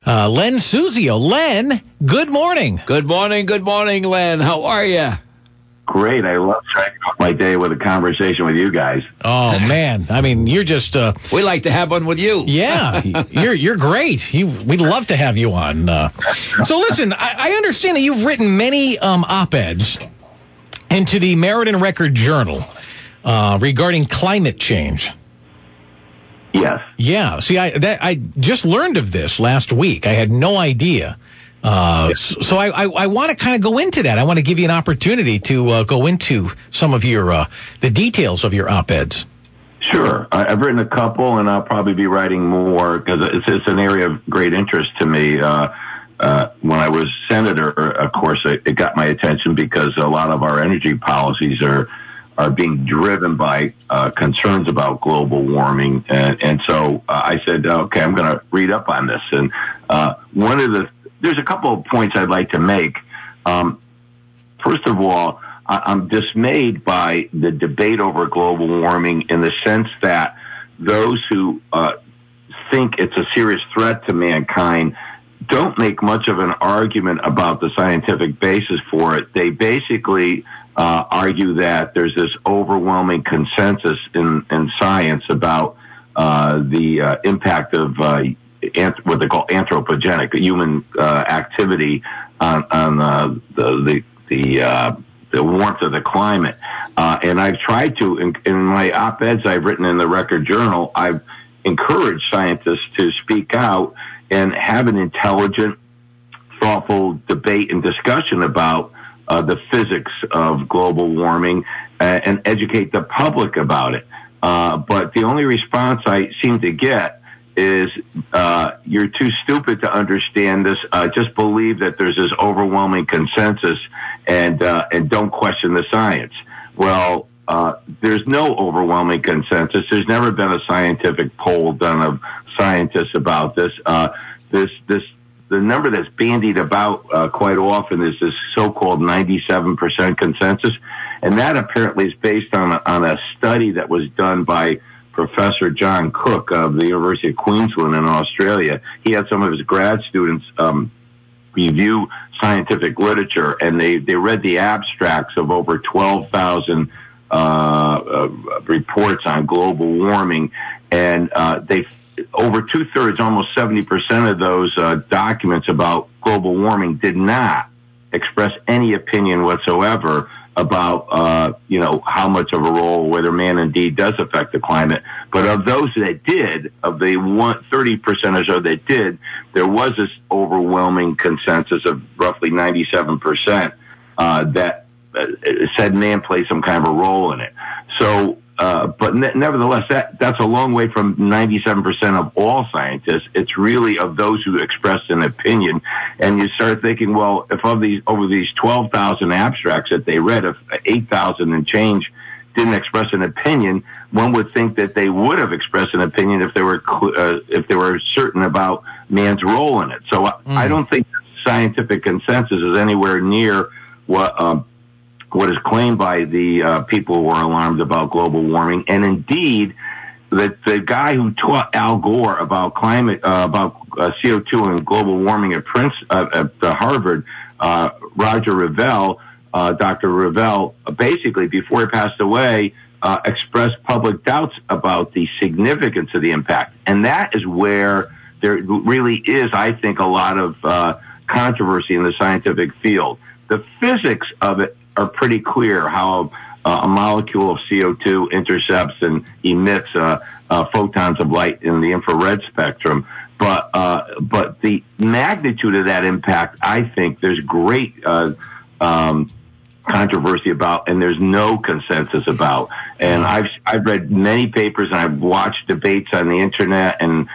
Len Suzio. Len, good morning. Good morning, Len. How are you? Great. I love starting off my day with a conversation with you guys. Oh, man. I mean, you're just... we like to have one with you. Yeah, you're great. We'd love to have you on. So listen, I understand that you've written many op-eds into the Meriden Record-Journal regarding climate change. Yes. Yeah. See, I just learned of this last week. I had no idea. So I want to kind of go into that. I want to give you an opportunity to go into some of your the details of your op-eds. Sure. I've written a couple, and I'll probably be writing more because it's an area of great interest to me. When I was senator, of course, it got my attention because a lot of our energy policies are being driven by concerns about global warming. And so I said, okay, I'm going to read up on this. And there's a couple of points I'd like to make. First of all, I'm dismayed by the debate over global warming in the sense that those who think it's a serious threat to mankind don't make much of an argument about the scientific basis for it. They basically argue that there's this overwhelming consensus in science about the impact of what they call anthropogenic, human activity on the warmth of the climate. And I've tried to, in my op-eds I've written in the Record Journal, I've encouraged scientists to speak out and have an intelligent, thoughtful debate and discussion about the physics of global warming and educate the public about it. But the only response I seem to get is you're too stupid to understand this. Just believe that there's this overwhelming consensus and don't question the science. Well, there's no overwhelming consensus. There's never been a scientific poll done of scientists about this. The number that's bandied about quite often is this so-called 97% consensus, and that apparently is based on a study that was done by Professor John Cook of the University of Queensland in Australia. He had some of his grad students review scientific literature, and they read the abstracts of over 12,000 reports on global warming, and over two-thirds, almost 70% of those documents about global warming did not express any opinion whatsoever about, how much of a role, whether man indeed does affect the climate. But of those that did, of the 30% or so that did, there was this overwhelming consensus of roughly 97% that said man played some kind of a role in it. So, but nevertheless, that's a long way from 97% of all scientists. It's really of those who expressed an opinion. And you start thinking, well, if over these 12,000 abstracts that they read, if 8,000 and change didn't express an opinion, one would think that they would have expressed an opinion if they were certain about man's role in it. So I don't think scientific consensus is anywhere near what is claimed by the people who are alarmed about global warming. And indeed, the guy who taught Al Gore about climate, about CO2 and global warming at Harvard, Roger Revelle, Dr. Revelle, basically before he passed away, expressed public doubts about the significance of the impact. And that is where there really is, I think, a lot of controversy in the scientific field. The physics of it are pretty clear, how a molecule of CO2 intercepts and emits photons of light in the infrared spectrum. But the magnitude of that impact, I think there's great controversy about, and there's no consensus about. And I've read many papers, and I've watched debates on the internet, and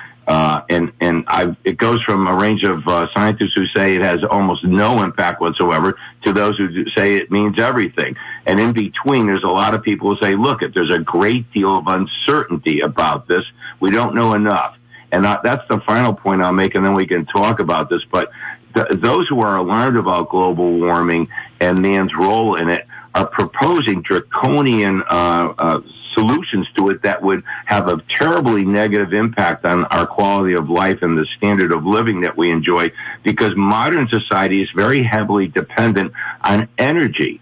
it goes from a range of scientists who say it has almost no impact whatsoever to those who say it means everything. And in between, there's a lot of people who say, look, there's a great deal of uncertainty about this. We don't know enough. And that's the final point I'll make, and then we can talk about this. But those who are alarmed about global warming and man's role in it are proposing draconian solutions to it that would have a terribly negative impact on our quality of life and the standard of living that we enjoy, because modern society is very heavily dependent on energy.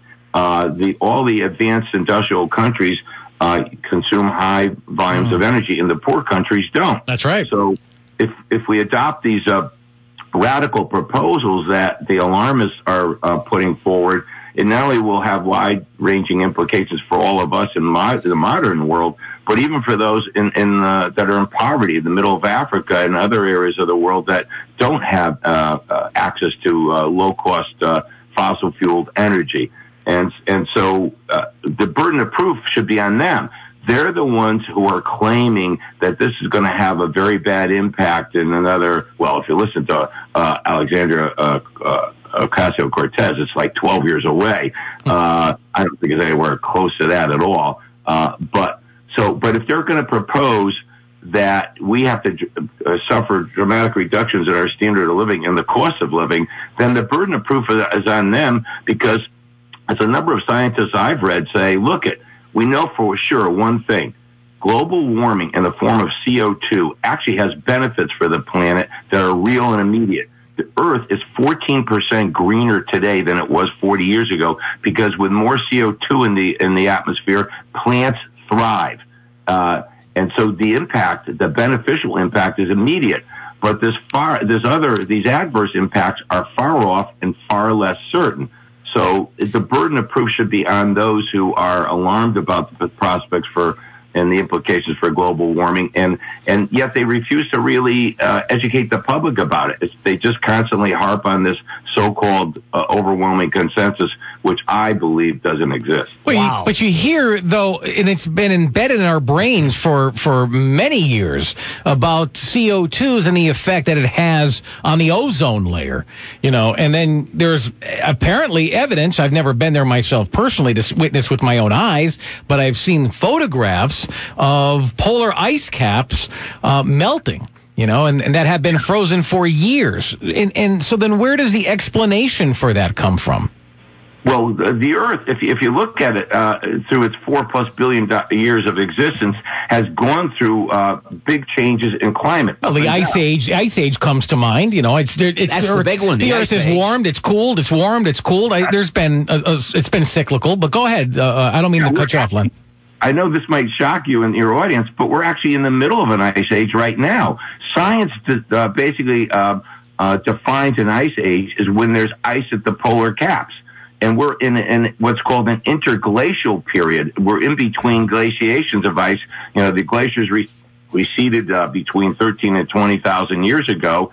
All the advanced industrial countries consume high volumes of energy, and the poor countries don't. That's right. So if we adopt these radical proposals that the alarmists are putting forward, it not only will have wide-ranging implications for all of us in the modern world, but even for those that are in poverty, in the middle of Africa and other areas of the world that don't have access to low-cost fossil-fueled energy. And so the burden of proof should be on them. They're the ones who are claiming that this is going to have a very bad impact in another, well, if you listen to Alexandria Ocasio-Cortez, it's like 12 years away. I don't think it's anywhere close to that at all. But if they're going to propose that we have to suffer dramatic reductions in our standard of living and the cost of living, then the burden of proof is on them, because as a number of scientists I've read say, we know for sure one thing: global warming in the form of CO2 actually has benefits for the planet that are real and immediate. The Earth is 14% greener today than it was 40 years ago, because with more CO2 in the atmosphere, plants thrive. And so the beneficial impact is immediate. But these adverse impacts are far off and far less certain. So the burden of proof should be on those who are alarmed about the prospects and the implications for global warming, and yet they refuse to really educate the public about it. They just constantly harp on this so-called overwhelming consensus, which I believe doesn't exist. Well, but you hear, though, and it's been embedded in our brains for many years, about CO2s and the effect that it has on the ozone layer, and then there's apparently evidence. I've never been there myself personally to witness with my own eyes, but I've seen photographs of polar ice caps melting, and that have been frozen for years. And so then where does the explanation for that come from? Well, the Earth, if you look at it through its 4+ billion years of existence, has gone through big changes in climate. Well, the Ice Age comes to mind. It's that's the big one. The Earth is warmed, it's cooled, it's warmed, it's cooled. It's been cyclical. But go ahead. I don't mean to cut you off, Len. I know this might shock you and your audience, but we're actually in the middle of an ice age right now. Science basically defines an ice age as when there's ice at the polar caps. And we're in what's called an interglacial period. We're in between glaciations of ice. The glaciers receded between 13 and 20,000 years ago.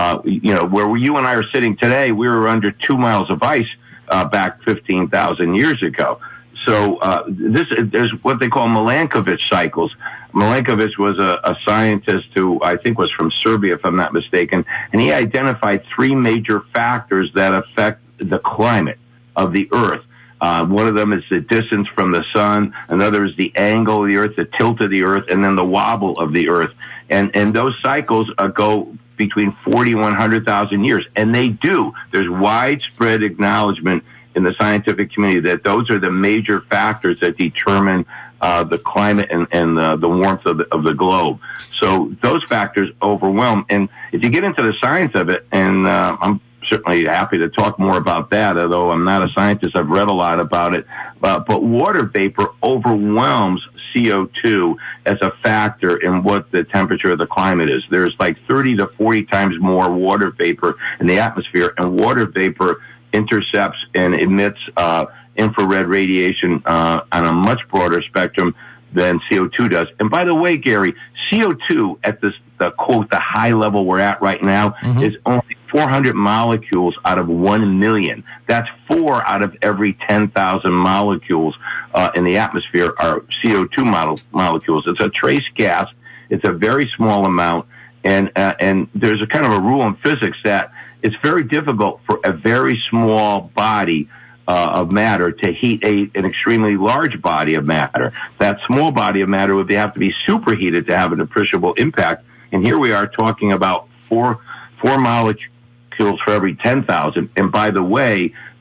Where you and I are sitting today, we were under 2 miles of ice back 15,000 years ago. So there's what they call Milankovitch cycles. Milankovitch was a scientist who I think was from Serbia, if I'm not mistaken, and he identified 3 major factors that affect the climate of the Earth. One of them is the distance from the sun. Another is the angle of the Earth, the tilt of the Earth, and then the wobble of the Earth. And those cycles go between 40 and 100,000 years. And they do. There's widespread acknowledgement in the scientific community that those are the major factors that determine the climate and the warmth of the globe. So those factors overwhelm. And if you get into the science of it, and I'm certainly happy to talk more about that, although I'm not a scientist. I've read a lot about it. But water vapor overwhelms CO2 as a factor in what the temperature of the climate is. There's like 30 to 40 times more water vapor in the atmosphere, and water vapor intercepts and emits infrared radiation on a much broader spectrum than CO2 does. And by the way, Gary, CO2 at the high level we're at right now is only 400 molecules out of 1 million. That's 4 out of every 10,000 molecules in the atmosphere are CO2 molecules. It's a trace gas. It's a very small amount. And there's a kind of a rule in physics that it's very difficult for a very small body of matter to heat an extremely large body of matter. That small body of matter would have to be superheated to have an appreciable impact. And here we are talking about four molecules for every 10,000. And by the way,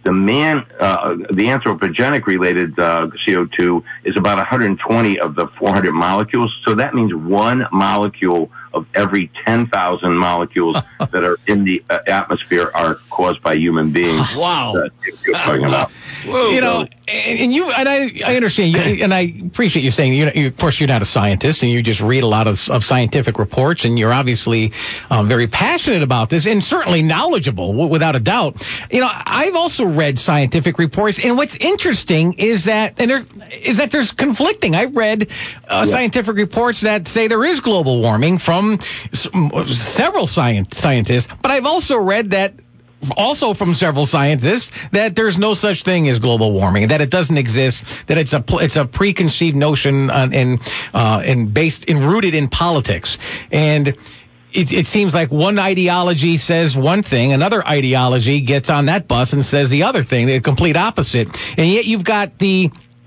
the anthropogenic related CO2 is about 120 of the 400 molecules. So that means one molecule of every 10,000 molecules that are in the atmosphere are caused by human beings. Wow. You're talking about. You know, and I understand you, and I appreciate you saying, of course, you're not a scientist, and you just read a lot of scientific reports, and you're obviously very passionate about this, and certainly knowledgeable, without a doubt. You know, I've also read scientific reports, and what's interesting is that there's conflicting. I've read scientific reports that say there is global warming from several scientists, but I've also read that also from several scientists that there's no such thing as global warming, that it doesn't exist, that it's a preconceived notion and based and rooted in politics. And it seems like one ideology says one thing, another ideology gets on that bus and says the other thing, the complete opposite. And yet you've got the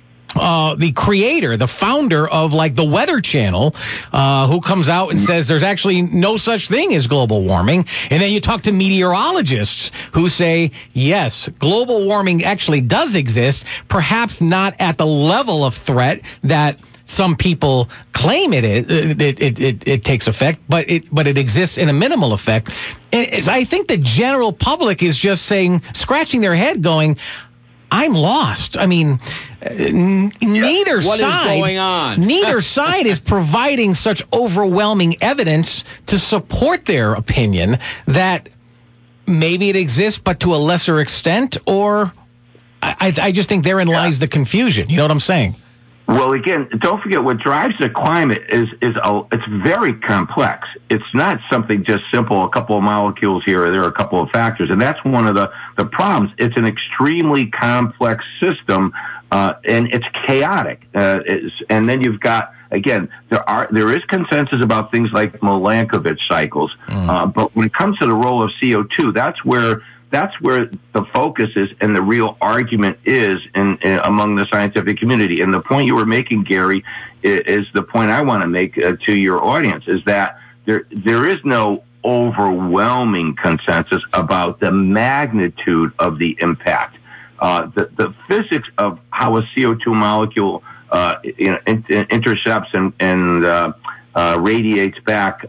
creator, the founder of like the Weather Channel, who comes out and says there's actually no such thing as global warming. And then you talk to meteorologists who say, yes, global warming actually does exist, perhaps not at the level of threat that some people claim it takes effect, but it exists in a minimal effect. And I think the general public is just scratching their head going, I'm lost. I mean, neither what side, is going on? Neither side is providing such overwhelming evidence to support their opinion that maybe it exists, but to a lesser extent, or I just think therein lies the confusion. You know what I'm saying? Well, again, don't forget what drives the climate it's very complex. It's not something just simple, a couple of molecules here or there, a couple of factors. And that's one of the problems. It's an extremely complex system, and it's chaotic. And then you've got, again, there is consensus about things like Milankovitch cycles. But when it comes to the role of CO2, that's where the focus is and the real argument is in among the scientific community. And the point you were making, Gary, is the point I want to make to your audience, is that there is no overwhelming consensus about the magnitude of the impact. The physics of how a CO2 molecule intercepts and radiates back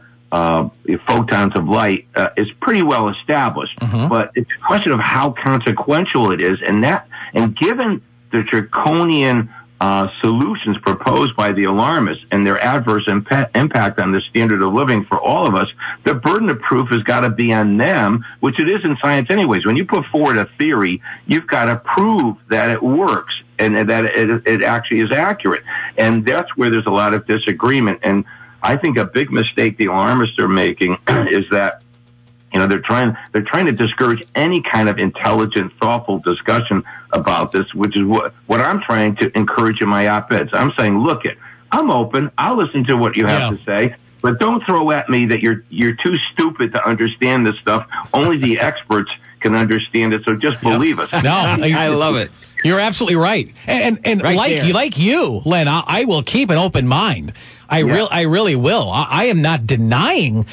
photons of light is pretty well established, but it's a question of how consequential it is, and given the draconian solutions proposed by the alarmists and their adverse impact on the standard of living for all of us, the burden of proof has got to be on them, which it is in science anyways. When you put forward a theory, you've got to prove that it works and that it actually is accurate, and that's where there's a lot of disagreement. And I think a big mistake the alarmists are making is that, they're trying to discourage any kind of intelligent, thoughtful discussion about this, which is what I'm trying to encourage in my op-eds. I'm saying, look, I'm open. I'll listen to what you have to say, but don't throw at me that you're too stupid to understand this stuff. Only the experts can understand it, so just believe us. No, I love it. You're absolutely right. And right like you, Len, I will keep an open mind. I really will. I am not denying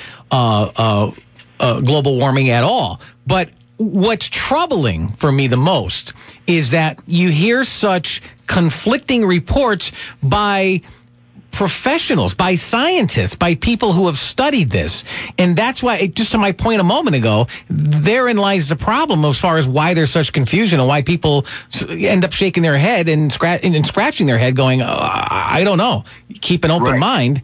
global warming at all. But what's troubling for me the most is that you hear such conflicting reports by professionals, by scientists, by people who have studied this. And that's why, just to my point a moment ago, therein lies the problem as far as why there's such confusion and why people end up shaking their head and scratching their head going, I don't know. Keep an open mind.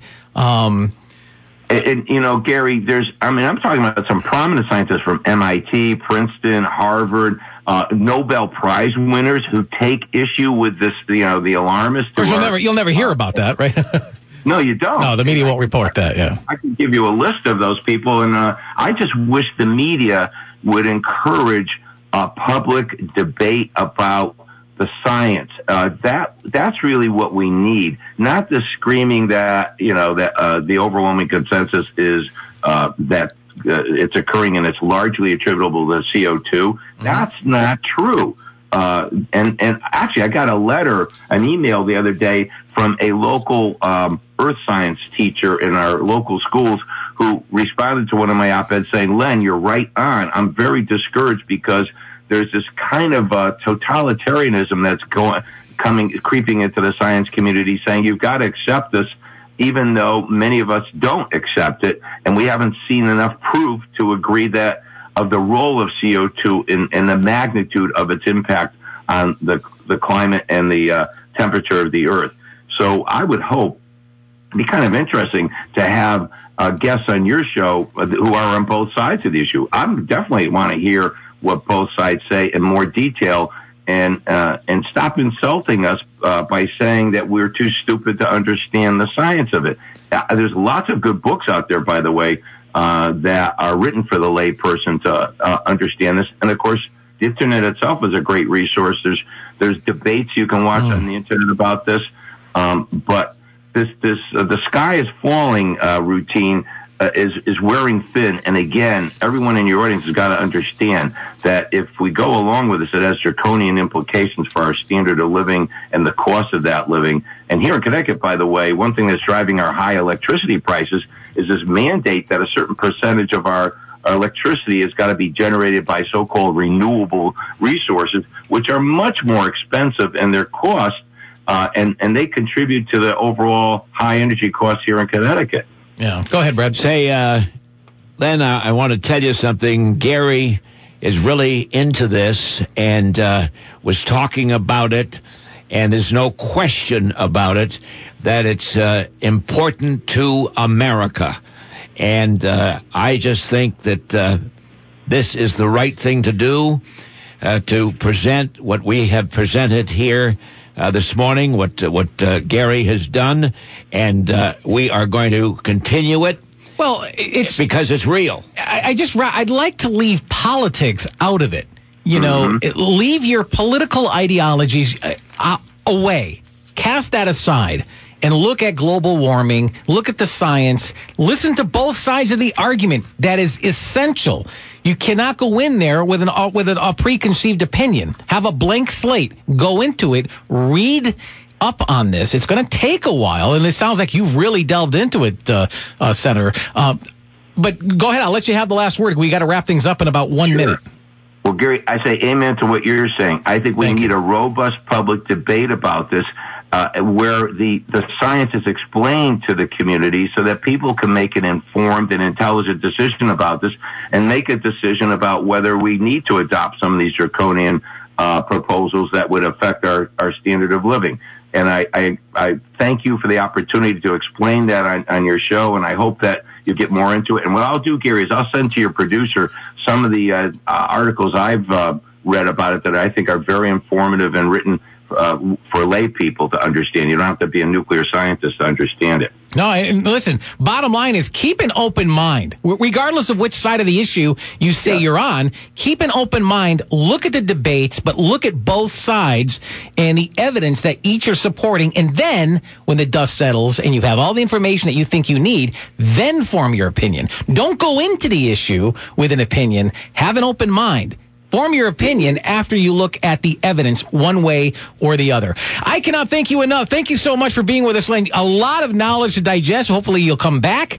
And Gary, I'm talking about some prominent scientists from MIT, Princeton, Harvard, Nobel Prize winners who take issue with this, the alarmists. Of course, you'll never hear about that, right? No, you don't. No, the media won't report that, yeah. I can give you a list of those people, and I just wish the media would encourage public debate about the science. That's really what we need, not the screaming that the overwhelming consensus is that it's occurring and it's largely attributable to CO2. That's not true. And actually, I got an email the other day from a local earth science teacher in our local schools who responded to one of my op-eds saying, Len, you're right on. I'm very discouraged because there's this kind of totalitarianism that's creeping into the science community, saying you've got to accept this, even though many of us don't accept it, and we haven't seen enough proof to agree that of the role of CO2 and the magnitude of its impact on the climate and the temperature of the Earth. So I would hope it'd be kind of interesting to have guests on your show who are on both sides of the issue. I definitely want to hear what both sides say in more detail, and stop insulting us by saying that we're too stupid to understand the science of it. There's lots of good books out there, by the way, that are written for the layperson to understand this. And of course, the internet itself is a great resource. There's debates you can watch on the internet about this. But the sky is falling routine is wearing thin. And again, everyone in your audience has got to understand that if we go along with this, it has draconian implications for our standard of living and the cost of that living. And here in Connecticut, by the way, one thing that's driving our high electricity prices is this mandate that a certain percentage of our electricity has got to be generated by so-called renewable resources, which are much more expensive in their cost, and they contribute to the overall high energy costs here in Connecticut. Yeah. Go ahead, Brad. Say, Len, I want to tell you something. Gary is really into this and was talking about it, and there's no question about it that it's important to America. And I just think that this is the right thing to do, to present what we have presented here this morning, what Gary has done, and we are going to continue it. Well, it's because it's real. I'd like to leave politics out of it. You know, leave your political ideologies away. Cast that aside and look at global warming, look at the science, listen to both sides of the argument. That is essential. You cannot go in there with a preconceived opinion. Have a blank slate. Go into it. Read up on this. It's going to take a while, and it sounds like you've really delved into it, Senator. But go ahead. I'll let you have the last word. We got to wrap things up in about 1 minute. Well, Gary, I say amen to what you're saying. I think we need a robust public debate about this, where the science is explained to the community so that people can make an informed and intelligent decision about this and make a decision about whether we need to adopt some of these draconian proposals that would affect our standard of living. And I thank you for the opportunity to explain that on your show, and I hope that you get more into it. And what I'll do, Gary, is I'll send to your producer some of the articles I've read about it that I think are very informative and written for lay people to understand. You don't have to be a nuclear scientist to understand it. No, and listen, bottom line is keep an open mind. Regardless of which side of the issue you say you're on, keep an open mind. Look at the debates, but look at both sides and the evidence that each are supporting. And then when the dust settles and you have all the information that you think you need, then form your opinion. Don't go into the issue with an opinion. Have an open mind. Form your opinion after you look at the evidence one way or the other. I cannot thank you enough. Thank you so much for being with us, Len. A lot of knowledge to digest. Hopefully you'll come back.